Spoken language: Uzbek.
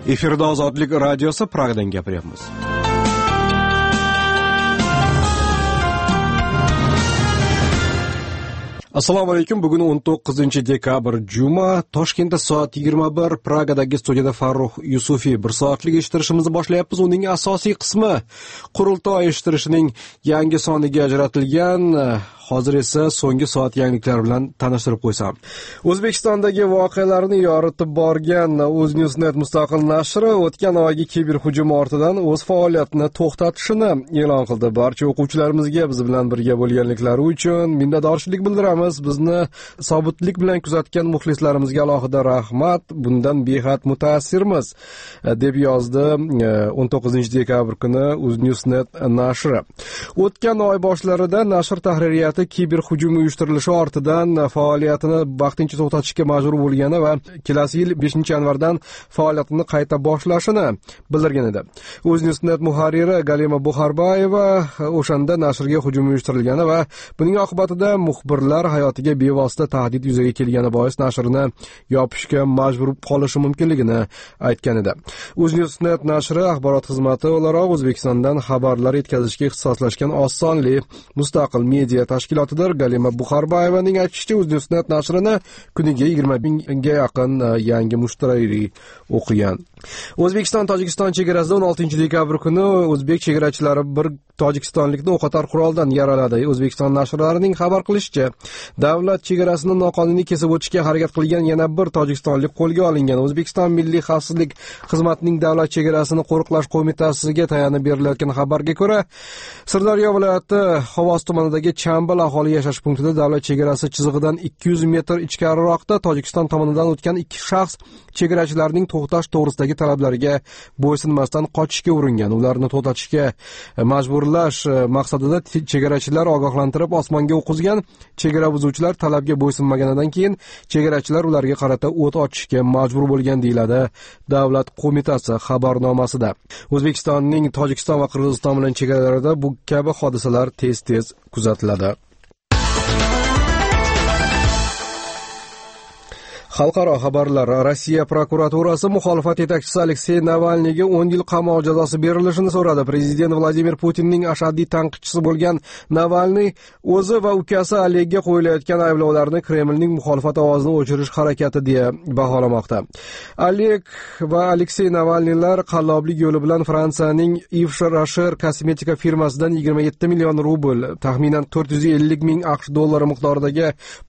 Efirda Ozodlik radiosi Pragadan gapiryapmiz. Assalomu alaykum. Bugun 19-dekabr juma. Toshkentda soat 21, Pragadagi studiyada Farruh Yusufiy bir soatlik eshittirishimizni boshlayapmiz. Uning asosiy qismi qurultoy eshittirishining yangi soniga ajratilgan. Hozir esa so'nggi soat yangiliklari bilan tanishtirib qo'ysam. O'zbekistondagi voqealarni yoritib borgan O'znewsnet mustaqil nashri o'tgan oygi kiberhujum ortidan o'z faoliyatini to'xtatishini e'lon qildi. Barcha o'quvchilarimizga biz bilan birga bo'lganliklari uchun minnatdorchilik bildiramiz. Bizni sobitlik bilan kuzatgan muxlislarimizga alohida rahmat. Bundan behad mutaassirmiz, deb yozdi 19-dekabr kuni O'znewsnet nashri. O'tgan oy boshlarida nashr tahririyati kiberhujum uyushtirilishi ortidan faoliyatini vaqtincha to'xtatishga majbur bo'lgani va kelasi yil 5-yanvardan faoliyatini qayta boshlashini bildirgan edi. O'znewsnet muharriri Galima Buxarbayeva o'shanda nashrga hujum uyushtirilgani va buning oqibatida muxbirlar hayotiga bevosita tahdid yuzaga kelgani bois nashrni yopishga majbur qolishi mumkinligini aytgan edi. O'znewsnet nashri axborot xizmati o'laroq O'zbekistondan xabarlar yetkazishga ixtisoslashgan oz sonli mustaqil media tashkilotidir. Galima Buxarbayevaning aytishicha, O'znewsnet nashrini kuniga 20 mingga yaqin yangi mushtariy o'qigan. O'zbekiston-Tojikiston chegarasida 16-dekabr kuni o'zbek chegarachilari bir tojikistonlikni o'qotar quroldan yaraladi. O'zbekiston nashrlarining xabar qilishicha, davlat chegarasini noqonuniy kesib o'tishga harakat qilgan yana bir tojikistonlik qo'lga olingan. O'zbekiston Milliy xavfsizlik xizmatining davlat chegarasini qo'riqlash qo'mitasiga tayanib berilayotgan xabarga ko'ra, Sirdaryo viloyati Xovos tumanidagi Chambal aholi yashash punktida davlat chegarasi chizig'idan 200 metr ichkariroqda Tojikiston tomonidan o'tgan ikki shaxs chegarachilarning to'xtash to'g'risidagi talablariga bo'ysunmasdan qochishga uringan. Ularni to'xtatishga majburlash maqsadida chegarachilar ogohlantirib osmonga o'qizgan. Chegara buzuvchilar talabga bo'ysunmaganidan keyin chegarachilar ularga qarata o't ochishga majbur bo'lgan, deyiladi davlat qo'mitasi xabarnomasida. O'zbekistonning Tojikiston va Qirg'iziston bilan chegaralarida bu kabi hodisalar tez-tez kuzatiladi. Xalqaro xabarlar. Rossiya prokuraturasi muxolifat yetakchisi Aleksey Navalniyga 10 yil qamoq jazosi berilishini so'radi. Prezident Vladimir Putinning ashaddiy tanqidchisi bo'lgan Navalniy o'zi va ukasi Olegga qo'yilayotgan ayblovlarni Kremlning muxolifat ovozini o'chirish harakati deya baholamoqda. Oleg va Aleksey Navalniylar qalloblik yo'li bilan Fransiyaning Yves Rocher kosmetika firmasidan 27 million rubl, taxminan 450 ming AQSh dollari miqdoridagi